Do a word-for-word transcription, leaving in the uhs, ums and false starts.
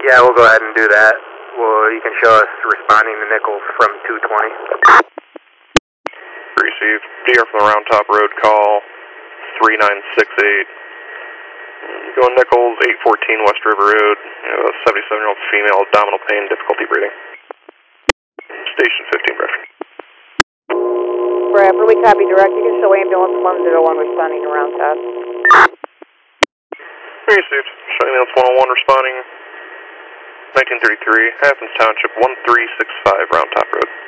Yeah, we'll go ahead and do that. Well, you can show us responding to Nichols from two twenty. Received. D R from the Round Top Road, call three nine six eight. Going Nichols, eight fourteen West River Road. A seventy-seven-year-old female, abdominal pain, difficulty breathing. Station fifteen, reference. Bradford, we copy direct. You can show ambulance one oh one responding to Round Top. Received. Show ambulance one oh one responding. nineteen thirty-three, Athens Township, one three six five, Round Top Road.